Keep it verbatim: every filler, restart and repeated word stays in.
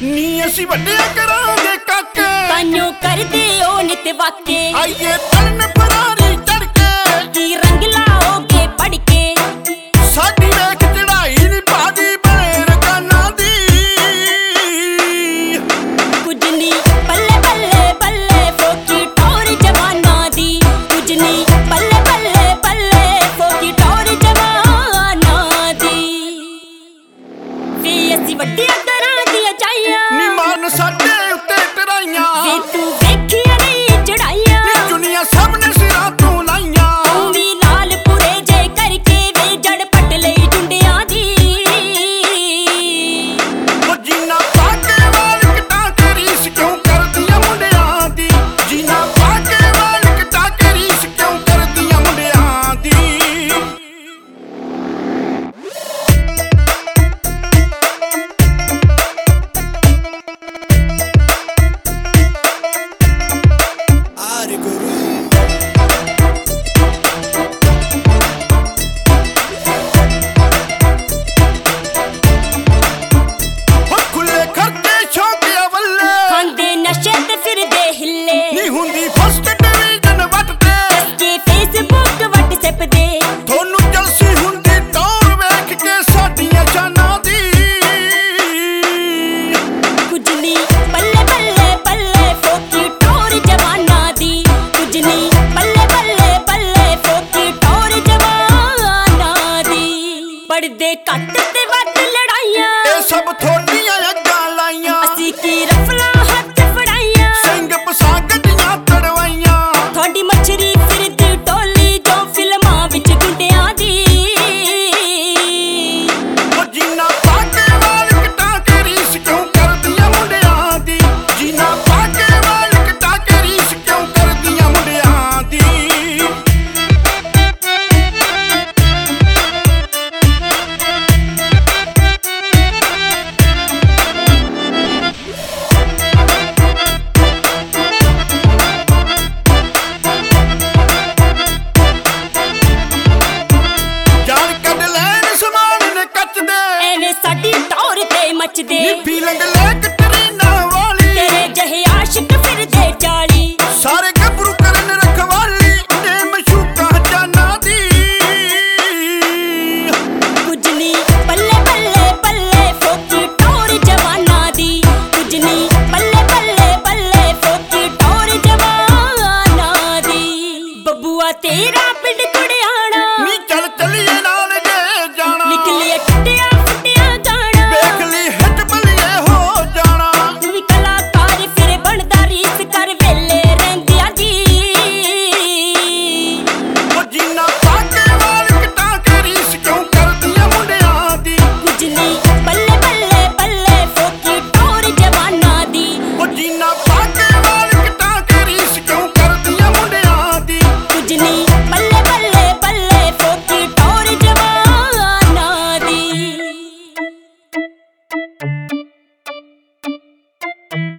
ਨੀ ਅਸੀਂ ਵੱਡਿਆ ਕਰਾਂਗੇ ਕਾਕੇ ਤਾਈਓ ਕਰਦੇ ਓ ਨਿਤ ਵਾਕੇ ਆਈਏ ਤਰਨ ਫਰਾਰੀ ਚੜ ਕੇ ਕੀ ਰੰਗ ਲਾਓਗੇ ਪੜ ਕੇ ਸਾਡੀ ਵੇਖ ਚੜਾਈ ਨੀ ਪਾਦੀ ਬੇਰ ਕਾਨਾਂ ਦੀ ਕੁਝ ਨੀ ਬੱਲੇ ਬੱਲੇ ਬੱਲੇ ਫੋਕੀ ਟੌਰ ਜਵਾਨਾਂ ਦੀ ਕੁਝ ਨੀ ਬੱਲੇ ਬੱਲੇ ਬੱਲੇ ਫੋਕੀ ਟੌਰ ਜਵਾਨਾਂ ਦੀ ਵੀ ਅਸੀਂ ਵੱਡਿਆ ਕਰਾਂਗੇ ਚਾਈਆਂ ਨੀ ਮਾਰਨ ਸਾਡੇ ਉੱਤੇ ਟਰਾਈਆਂ ਵੇ ਤੂੰ ਵੇਖੀਆਂ ਨਹੀਂ ਚੜਾਈਆਂ ਨੀ ਦੁਨੀਆ ਸਭ ਨੇ ਸਿਰਾਂ ਤੋਂ ਲਾਈਆਂ ਤੂੰ ਵੀ ਨਾਲ ਪੂਰੇ ਜੇ ਕਰਕੇ ਵੇ ਜੜ ਪੱਟ ਲਈ ਜੁੰਡਿਆਂ ਦੀ ਉਹ ਜੀਨਾ ਪਾ ਕੇ ਵਾਲ ਕਟਾ ਕੇ ਰੀਸ ਕਿਉਂ ਕਰਦੀਆਂ ਮੁੰਡਿਆਂ ਦੀ ਜੀਨਾ ਪਾ ਕੇ ਵਾਲ ਕਟਾ ਕੇ ਰੀਸ ਕਿਉਂ ਕਰਦੀਆਂ ਮੁੰਡਿਆਂ ਦੀ ਨਸ਼ੇ ਤੇ ਫਿਰਦੇ ਹਿੱਲੇ ਨੀ ਹੁੰਦੀ ਫਸਟ ਡਿਵੀਜ਼ਨ ਵੱਟ ਤੇ ਕਿ ਫੇਸਬੁੱਕ WhatsApp ਦੇ ਤੁਹਾਨੂੰ ਜਲਸੀ ਹੁੰਦੀ ਟੌਰ ਵੇਖ ਕੇ ਸਾਡੀਆਂ ਜਾਨਾਂ ਦੀ ਕੁਝ ਨੀ ਬੱਲੇ ਬੱਲੇ ਬੱਲੇ ਫੋਕੀ ਟੌਰ ਜਵਾਨਾਂ ਦੀ ਕੁਝ ਨੀ ਬੱਲੇ ਬੱਲੇ ਬੱਲੇ ਫੋਕੀ ਟੌਰ ਜਵਾਨਾਂ ਦੀ ਪੜਦੇ ਘੱਟ ਤੇ ਵੱਧ ਲੜਾਈਆਂ ਇਹ ਸਭ ਥੋੜੀਆਂ ਅੱਗਾਂ ਲਾਈਆਂ ਅਸੀਂ ਕੀ ਰਫਲਾ ਹੱਥ ਸਿੰਘ ਪਸਾ ਗੱਡੀਆਂ ਤੜਵਾਈਆਂ ਤੁਹਾਡੀ ਮੱਛਰੀ ਫਿਰਦੀ ਟੋਲੀ ਜੋ ਫਿਲਮਾਂ ਵਿੱਚ ਗੁੰਡਿਆਂ ਦੀ ਉਹ ਜੀਨਾ ਪਾ ਕੇ ਵਾਲ ਕਟਾ ਕੇ ਰੀਸ ਕਿਉਂ ਕਰਦੀਆਂ ਮੁੰਡਿਆਂ ਦੀ ਜੀਨਾ ਪਾ ਕੇ ਵਾਲ ਕਟਾ ਕੇ ਰੀਸ ਕਿਉਂ ਕਰਦੀਆਂ ਮੁੰਡਿਆਂ ਦੀ ਐਵੇਂ ਸਾਡੀ ਟੌਰ ਤੇ ਮੱਚਦੇ ਨੀ ਫੀਲਿੰਗ ਲੈ ਕੇ